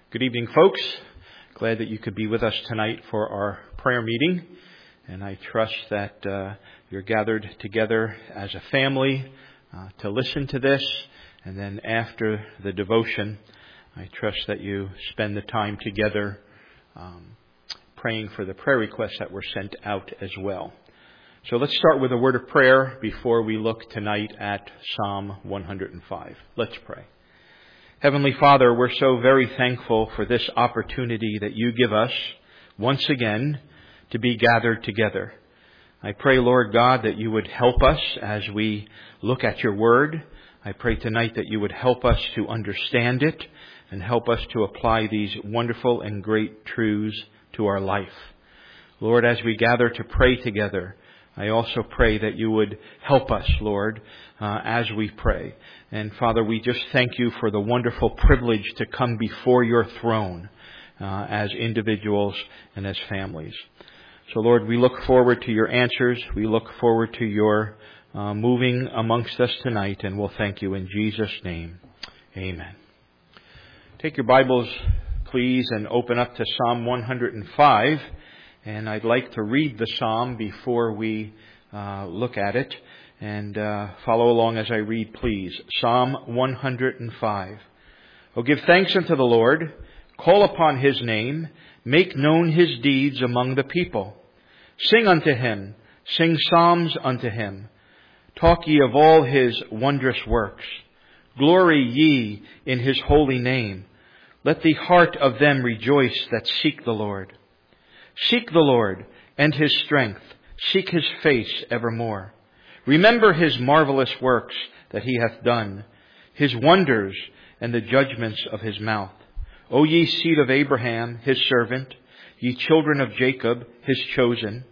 Good evening, folks. Glad that you could be with us tonight for our prayer meeting. And I trust that you're gathered together as a family to listen to this. And then after the devotion, I trust that you spend the time together praying for the prayer requests that were sent out as well. So let's start with a word of prayer before we look tonight at Psalm 105. Let's pray. Heavenly Father, we're so very thankful for this opportunity that you give us once again to be gathered together. I pray, Lord God, that you would help us as we look at your word. I pray tonight that you would help us to understand it and help us to apply these wonderful and great truths to our life. Lord, as we gather to pray together, I also pray that you would help us, Lord, as we pray. And Father, we just thank you for the wonderful privilege to come before your throne as individuals and as families. So, Lord, we look forward to your answers. We look forward to your moving amongst us tonight, and we'll thank you in Jesus' name. Amen. Take your Bibles, please, and open up to Psalm 105. And I'd like to read the psalm before we look at it. And follow along as I read, please. Psalm 105. Oh, give thanks unto the Lord. Call upon his name. Make known his deeds among the people. Sing unto him. Sing psalms unto him. Talk ye of all his wondrous works. Glory ye in his holy name. Let the heart of them rejoice that seek the Lord. Seek the Lord and his strength. Seek his face evermore. Remember his marvelous works that he hath done, his wonders and the judgments of his mouth. O ye seed of Abraham, his servant, ye children of Jacob, his chosen.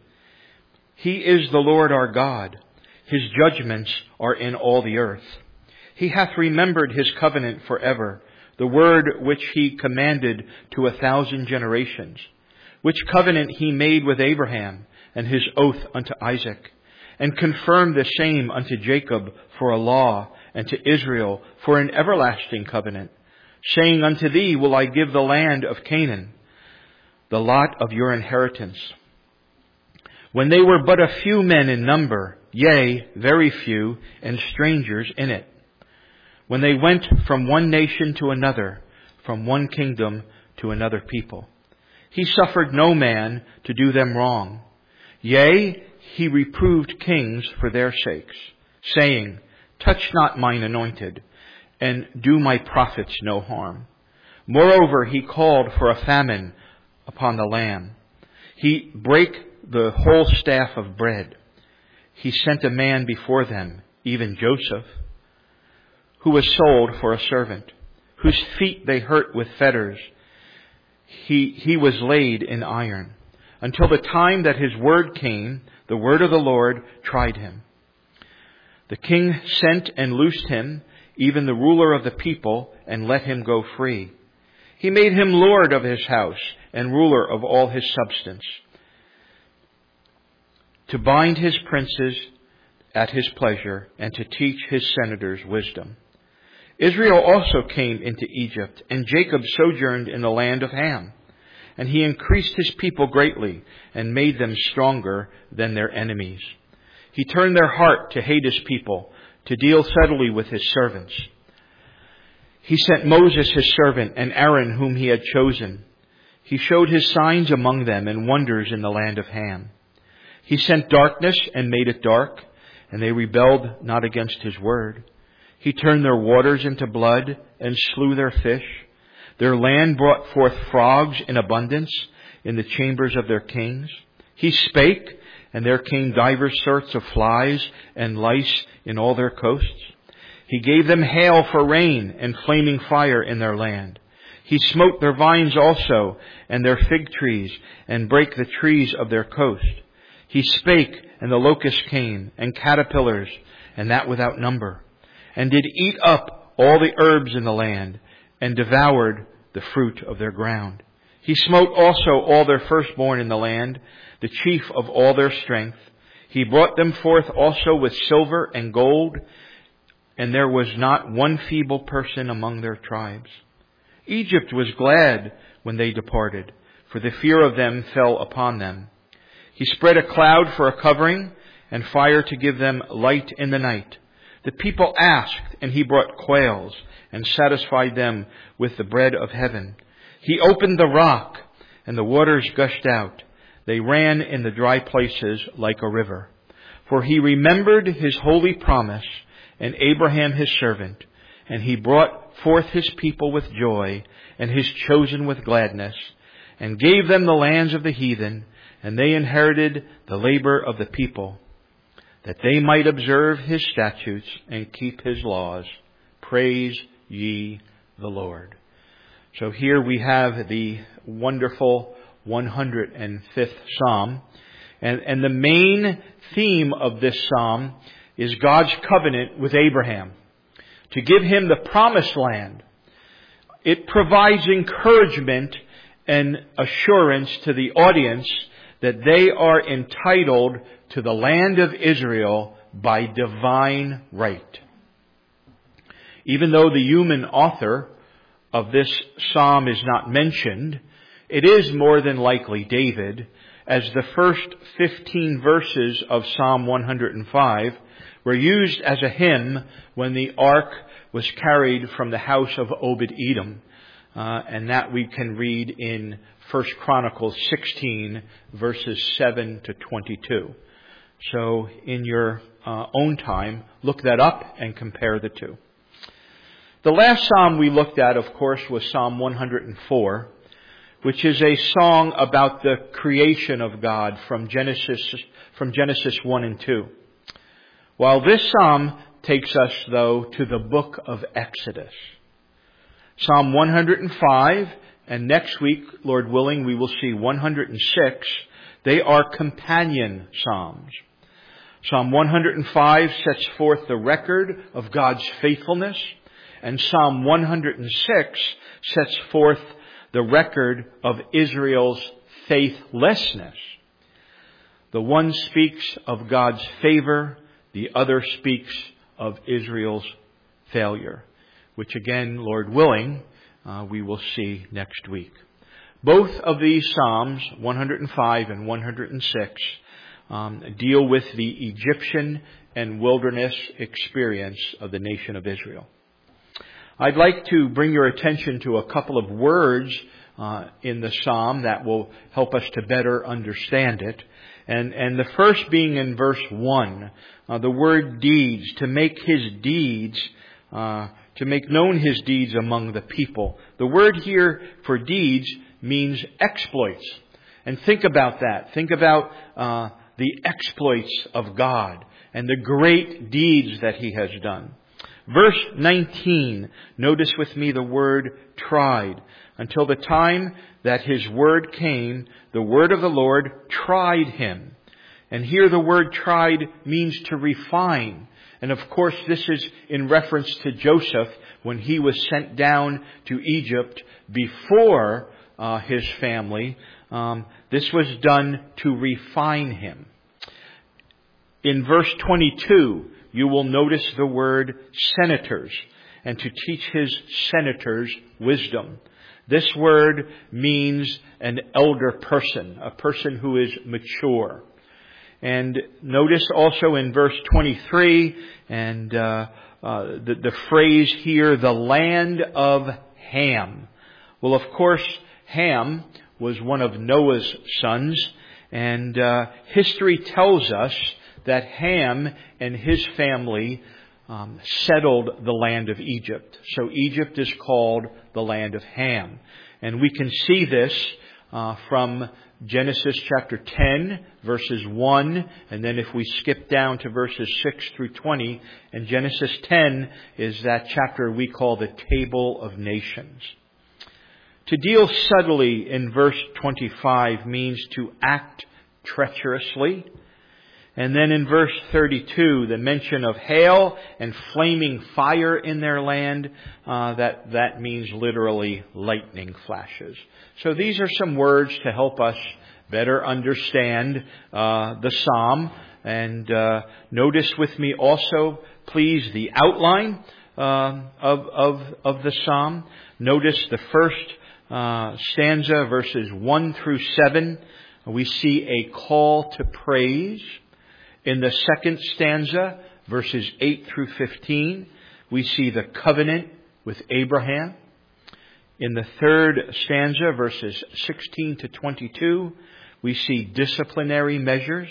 He is the Lord our God. His judgments are in all the earth. He hath remembered his covenant forever, the word which he commanded to 1,000 generations, which covenant he made with Abraham and his oath unto Isaac, and confirmed the same unto Jacob for a law, and to Israel for an everlasting covenant, saying, Unto thee will I give the land of Canaan, the lot of your inheritance. When they were but a few men in number, yea, very few, and strangers in it. When they went from one nation to another, from one kingdom to another people. He suffered no man to do them wrong. Yea, he reproved kings for their sakes, saying, Touch not mine anointed, and do my prophets no harm. Moreover, he called for a famine upon the land. He brake the whole staff of bread. He sent a man before them, even Joseph, who was sold for a servant, whose feet they hurt with fetters. He was laid in iron, until the time that his word came. The word of the Lord tried him. The king sent and loosed him, even the ruler of the people, and let him go free. He made him lord of his house and ruler of all his substance, to bind his princes at his pleasure, and to teach his senators wisdom. Israel also came into Egypt, and Jacob sojourned in the land of Ham. And he increased his people greatly, and made them stronger than their enemies. He turned their heart to hate his people, to deal subtly with his servants. He sent Moses his servant, and Aaron whom he had chosen. He showed his signs among them, and wonders in the land of Ham. He sent darkness, and made it dark, and they rebelled not against his word. He turned their waters into blood, and slew their fish. Their land brought forth frogs in abundance in the chambers of their kings. He spake, and there came divers sorts of flies and lice in all their coasts. He gave them hail for rain and flaming fire in their land. He smote their vines also and their fig trees, and brake the trees of their coast. He spake, and the locusts came, and caterpillars, and that without number, and did eat up all the herbs in the land, and devoured the fruit of their ground. He smote also all their firstborn in the land, the chief of all their strength. He brought them forth also with silver and gold, and there was not one feeble person among their tribes. Egypt was glad when they departed, for the fear of them fell upon them. He spread a cloud for a covering, and fire to give them light in the night. The people asked, and he brought quails, and satisfied them with the bread of heaven. He opened the rock, and the waters gushed out. They ran in the dry places like a river. For he remembered his holy promise, and Abraham his servant, and he brought forth his people with joy, and his chosen with gladness, and gave them the lands of the heathen, and they inherited the labor of the people, that they might observe his statutes and keep his laws. Praise ye the Lord. So here we have the wonderful 105th Psalm. And the main theme of this psalm is God's covenant with Abraham to give him the promised land. It provides encouragement and assurance to the audience that they are entitled to the land of Israel by divine right. Even though the human author of this psalm is not mentioned, it is more than likely David, as the first 15 verses of Psalm 105 were used as a hymn when the ark was carried from the house of Obed-Edom. And that we can read in 1 Chronicles 16, verses 7 to 22. So in your own time, look that up and compare the two. The last psalm we looked at, of course, was Psalm 104, which is a song about the creation of God from Genesis 1 and 2. While this psalm takes us, though, to the book of Exodus. Psalm 105, and next week, Lord willing, we will see 106. They are companion psalms. Psalm 105 sets forth the record of God's faithfulness, and Psalm 106 sets forth the record of Israel's faithlessness. The one speaks of God's favor, the other speaks of Israel's failure, which again, Lord willing, we will see next week. Both of these Psalms, 105 and 106, deal with the Egyptian and wilderness experience of the nation of Israel. I'd like to bring your attention to a couple of words in the psalm that will help us to better understand it. And the first being in verse 1, the word deeds, to make his deeds, to make known his deeds among the people. The word here for deeds means exploits. And think about that. Think about the exploits of God and the great deeds that he has done. Verse 19, notice with me the word tried. Until the time that his word came, the word of the Lord tried him. And here the word tried means to refine. And of course this is in reference to Joseph when he was sent down to Egypt before his family. This was done to refine him. In verse 22, you will notice the word senators, and to teach his senators wisdom. This word means an elder person, a person who is mature. And notice also in verse 23, and the phrase here, the land of Ham. Well, of course, Ham was one of Noah's sons, and history tells us that Ham and his family settled the land of Egypt. So Egypt is called the land of Ham. And we can see this from Genesis chapter 10, verses 1, and then if we skip down to verses 6 through 20, and Genesis 10 is that chapter we call the Table of Nations. To deal subtly in verse 25 means to act treacherously. And then in verse 32, the mention of hail and flaming fire in their land, that means literally lightning flashes. So these are some words to help us better understand the psalm. And notice with me also, please, the outline. of the psalm. Notice the first stanza, verses 1 through 7. We see a call to praise. In the second stanza, verses 8 through 15, we see the covenant with Abraham. In the third stanza, verses 16 to 22, we see disciplinary measures.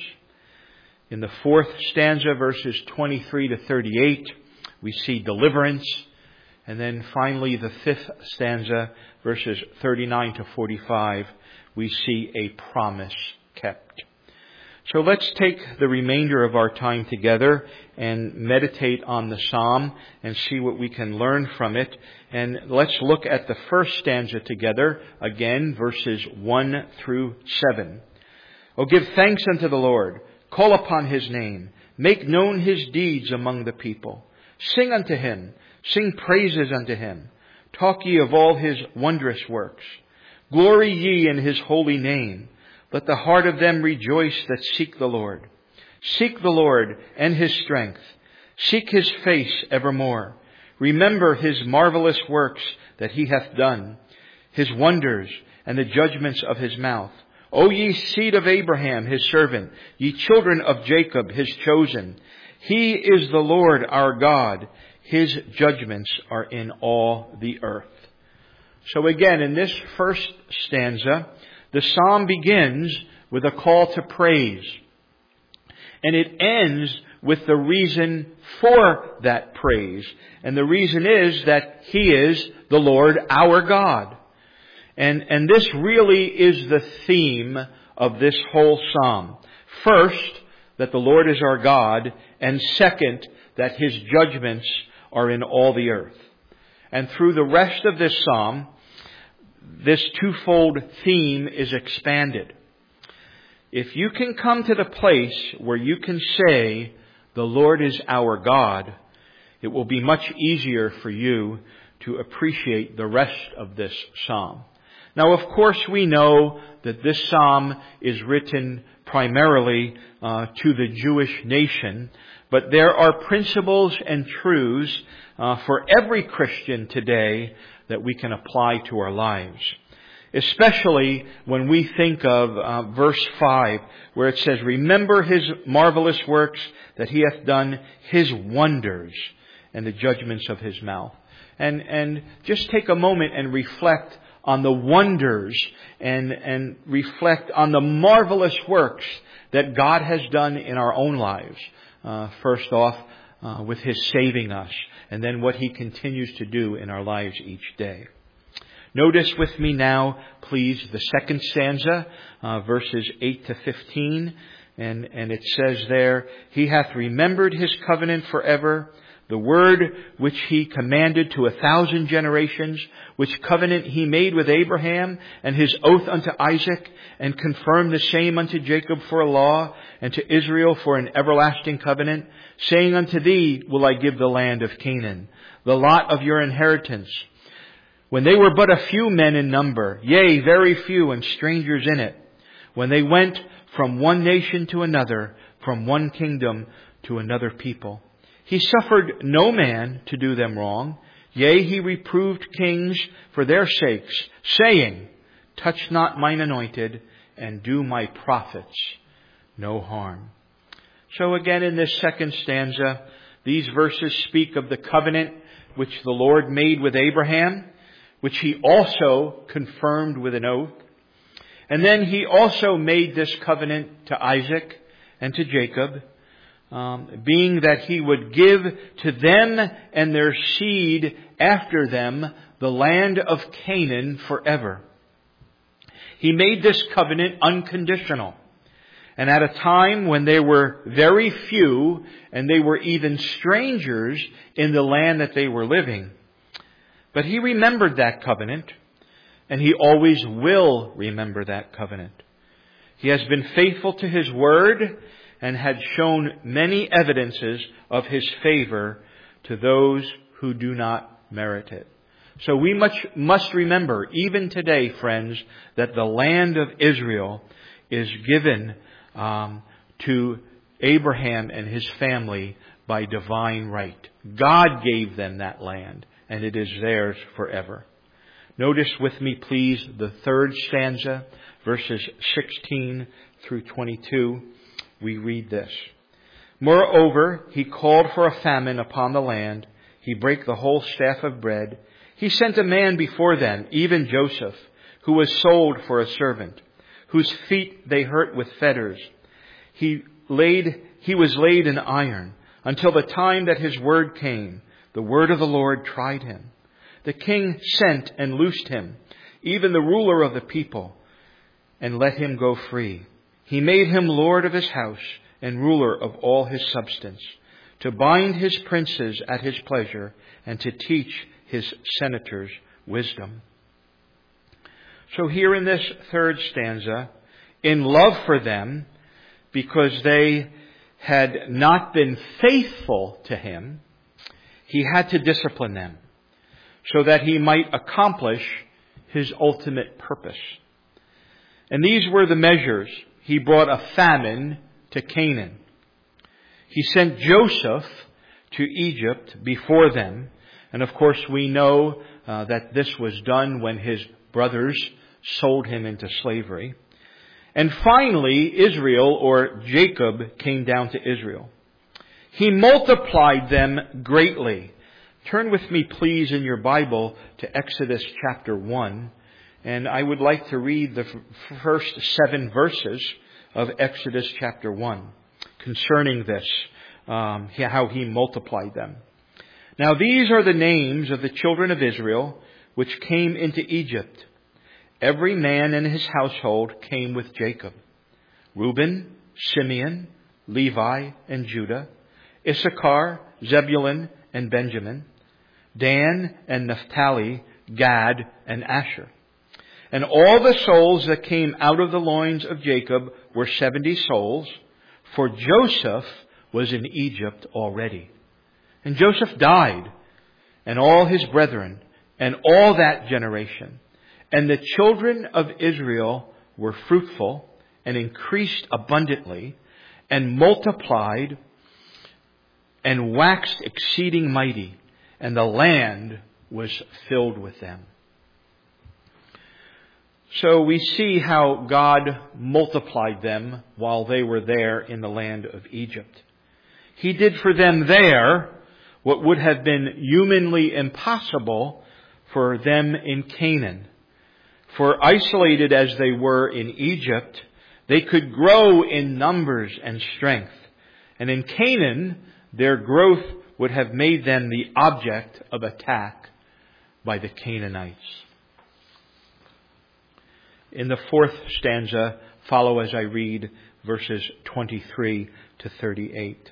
In the fourth stanza, verses 23 to 38, we see deliverance. And then finally, the fifth stanza, verses 39 to 45, we see a promise kept. So let's take the remainder of our time together and meditate on the psalm and see what we can learn from it. And let's look at the first stanza together, again, verses 1 through 7. Oh, give thanks unto the Lord. Call upon His name. Make known His deeds among the people. Sing unto Him. Sing praises unto Him. Talk ye of all His wondrous works. Glory ye in His holy name. Let the heart of them rejoice that seek the Lord. Seek the Lord and His strength. Seek His face evermore. Remember His marvelous works that He hath done, His wonders and the judgments of His mouth. O ye seed of Abraham, His servant, ye children of Jacob, His chosen. He is the Lord our God. His judgments are in all the earth. So again, in this first stanza, the psalm begins with a call to praise. And it ends with the reason for that praise. And the reason is that He is the Lord our God. And this really is the theme of this whole psalm. First, that the Lord is our God. And second, that His judgments are in all the earth. And through the rest of this psalm, this twofold theme is expanded. If you can come to the place where you can say, the Lord is our God, it will be much easier for you to appreciate the rest of this psalm. Now, of course, we know that this psalm is written primarily to the Jewish nation, but there are principles and truths for every Christian today that we can apply to our lives. Especially when we think of verse 5, where it says, remember His marvelous works that He hath done, His wonders and the judgments of His mouth. And just take a moment and reflect on the wonders and reflect on the marvelous works that God has done in our own lives. First off, with His saving us, and then what He continues to do in our lives each day. Notice with me now, please, the second stanza, verses 8 to 15. And it says there, He hath remembered His covenant forever, the word which He commanded to 1,000 generations, which covenant He made with Abraham, and His oath unto Isaac, and confirmed the same unto Jacob for a law, and to Israel for an everlasting covenant, saying unto thee will I give the land of Canaan, the lot of your inheritance. When they were but a few men in number, yea, very few, and strangers in it, when they went from one nation to another, from one kingdom to another people. He suffered no man to do them wrong. Yea, He reproved kings for their sakes, saying, touch not mine anointed, and do my prophets no harm. So again, in this second stanza, these verses speak of the covenant which the Lord made with Abraham, which He also confirmed with an oath. And then He also made this covenant to Isaac and to Jacob, being that He would give to them and their seed after them the land of Canaan forever. He made this covenant unconditional. And at a time when there were very few, and they were even strangers in the land that they were living. But He remembered that covenant, and He always will remember that covenant. He has been faithful to His word and had shown many evidences of His favor to those who do not merit it. So we must remember, even today, friends, that the land of Israel is given to Abraham and his family by divine right. God gave them that land, and it is theirs forever. Notice with me, please, the third stanza, verses 16 through 22. We read this. Moreover, he called for a famine upon the land. He brake the whole staff of bread. He sent a man before them, even Joseph, who was sold for a servant, whose feet they hurt with fetters. He was laid in iron until the time that his word came. The word of the Lord tried him. The king sent and loosed him, even the ruler of the people, and let him go free. He made him lord of his house and ruler of all his substance, to bind his princes at his pleasure and to teach his senators wisdom. So here in this third stanza, in love for them, because they had not been faithful to him, he had to discipline them so that he might accomplish his ultimate purpose. And these were the measures. He brought a famine to Canaan. He sent Joseph to Egypt before them. And of course we know that this was done when his brothers sold him into slavery. And finally, Israel, or Jacob, came down to Israel. He multiplied them greatly. Turn with me, please, in your Bible to Exodus chapter 1. And I would like to read the first 7 verses of Exodus chapter 1 concerning this, how he multiplied them. Now these are the names of the children of Israel which came into Egypt. Every man in his household came with Jacob. Reuben, Simeon, Levi, and Judah. Issachar, Zebulun, and Benjamin. Dan and Naphtali, Gad, and Asher. And all the souls that came out of the loins of Jacob were 70 souls, for Joseph was in Egypt already. And Joseph died, and all his brethren, and all that generation. And the children of Israel were fruitful, and increased abundantly, and multiplied, and waxed exceeding mighty, and the land was filled with them. So we see how God multiplied them while they were there in the land of Egypt. He did for them there what would have been humanly impossible for them in Canaan. For isolated as they were in Egypt, they could grow in numbers and strength. And in Canaan, their growth would have made them the object of attack by the Canaanites. In the fourth stanza, follow as I read verses 23 to 38.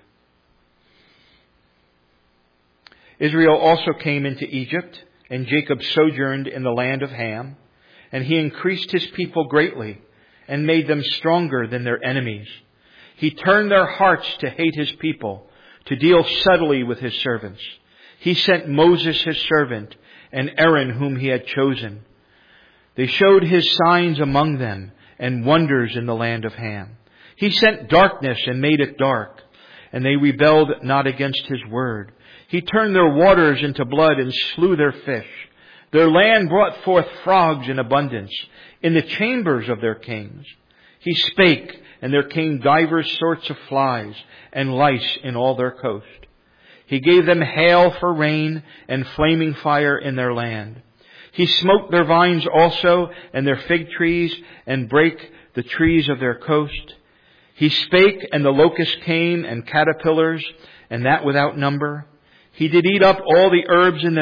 Israel also came into Egypt, and Jacob sojourned in the land of Ham, and he increased his people greatly, and made them stronger than their enemies. He turned their hearts to hate his people, to deal subtly with his servants. He sent Moses his servant, and Aaron whom he had chosen. They showed his signs among them, and wonders in the land of Ham. He sent darkness and made it dark, and they rebelled not against his word. He turned their waters into blood and slew their fish. Their land brought forth frogs in abundance in the chambers of their kings. He spake, and there came divers sorts of flies and lice in all their coast. He gave them hail for rain and flaming fire in their land. He smote their vines also and their fig trees, and brake the trees of their coast. He spake, and the locusts came, and caterpillars, and that without number. He did eat up all the herbs in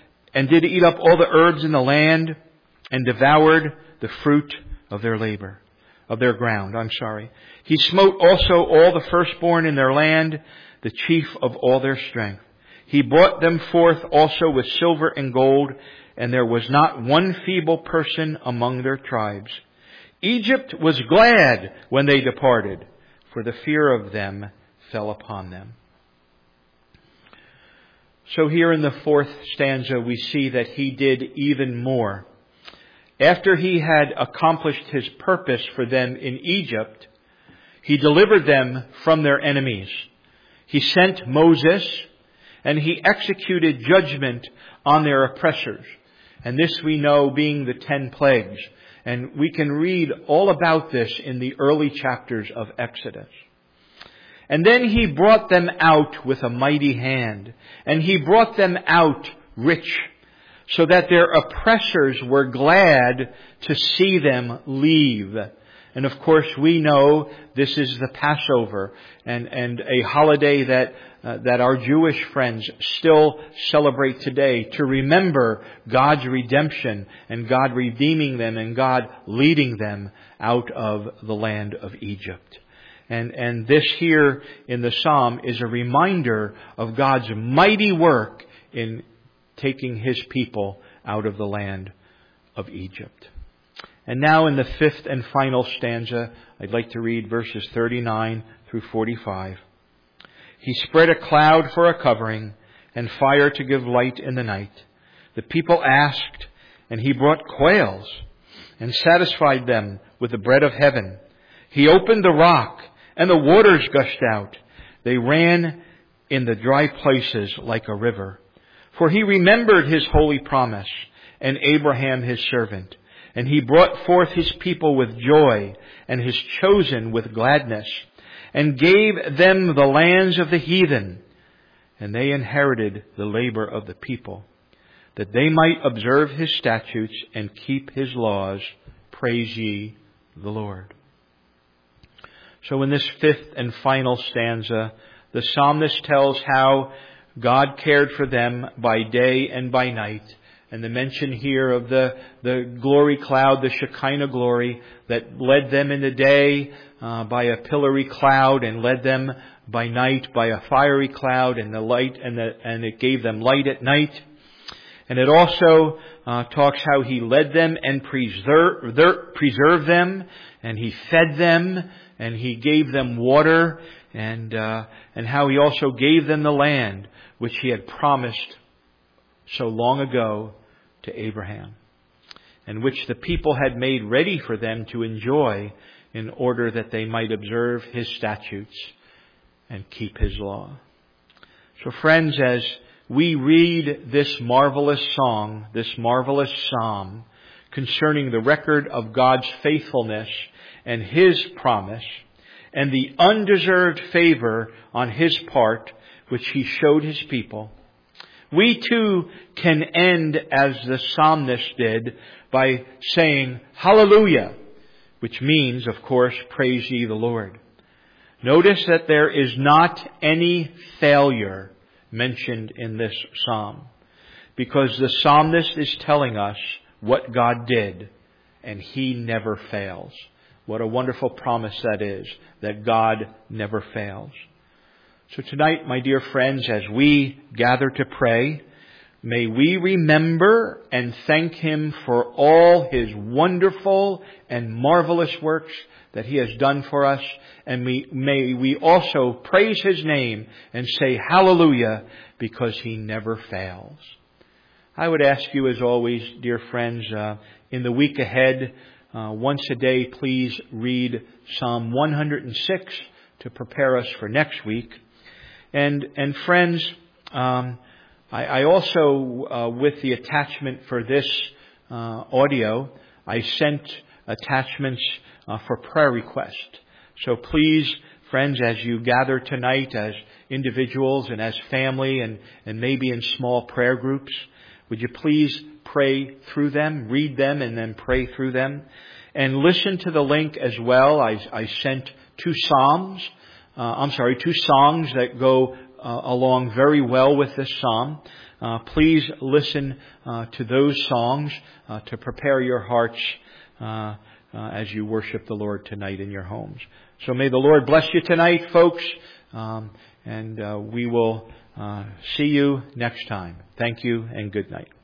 the land, and devoured the fruit of their labor, of their ground. He smote also all the firstborn in their land, the chief of all their strength. He brought them forth also with silver and gold, and there was not one feeble person among their tribes. Egypt was glad when they departed, for the fear of them fell upon them. So here in the fourth stanza we see that he did even more. After he had accomplished his purpose for them in Egypt, he delivered them from their enemies. He sent Moses, and He executed judgment on their oppressors. And this we know being the 10 plagues. And we can read all about this in the early chapters of Exodus. And then He brought them out with a mighty hand. And He brought them out rich, so that their oppressors were glad to see them leave. And of course we know this is the Passover, and a holiday that our Jewish friends still celebrate today to remember God's redemption and God redeeming them and God leading them out of the land of Egypt. And this here in the Psalm is a reminder of God's mighty work in taking His people out of the land of Egypt. And now in the 5th and final stanza, I'd like to read verses 39 through 45. He spread a cloud for a covering and fire to give light in the night. The people asked, and He brought quails and satisfied them with the bread of heaven. He opened the rock, and the waters gushed out. They ran in the dry places like a river. For He remembered His holy promise and Abraham His servant. And He brought forth His people with joy and His chosen with gladness, and gave them the lands of the heathen. And they inherited the labor of the people, that they might observe His statutes and keep His laws. Praise ye the Lord. So in this 5th and final stanza, the psalmist tells how God cared for them by day and by night. And the mention here of the glory cloud, the Shekinah glory, that led them in the day by a pillory cloud, and led them by night by a fiery cloud, and the light and it gave them light at night. And it also talks how He led them and preserved them, and He fed them, and He gave them water, and how He also gave them the land which He had promised so long ago to Abraham, and which the people had made ready for them to enjoy in order that they might observe His statutes and keep His law. So friends, as we read this marvelous song, this marvelous psalm concerning the record of God's faithfulness and His promise and the undeserved favor on His part which He showed His people, we too can end as the psalmist did by saying hallelujah, which means, of course, praise ye the Lord. Notice that there is not any failure mentioned in this psalm, because the psalmist is telling us what God did, and He never fails. What a wonderful promise that is, that God never fails. So tonight, my dear friends, as we gather to pray, may we remember and thank Him for all His wonderful and marvelous works that He has done for us. And may we also praise His name and say hallelujah, because He never fails. I would ask you, as always, dear friends, in the week ahead, once a day, please read Psalm 106 to prepare us for next week. And friends, I also, with the attachment for this audio, I sent attachments for prayer request. So please, friends, as you gather tonight as individuals and as family and maybe in small prayer groups, would you please pray through them, read them, and then pray through them? And listen to the link as well. I sent two songs that go along very well with this psalm. Please listen to those songs to prepare your hearts as you worship the Lord tonight in your homes. So may the Lord bless you tonight, folks, and we will see you next time. Thank you and good night.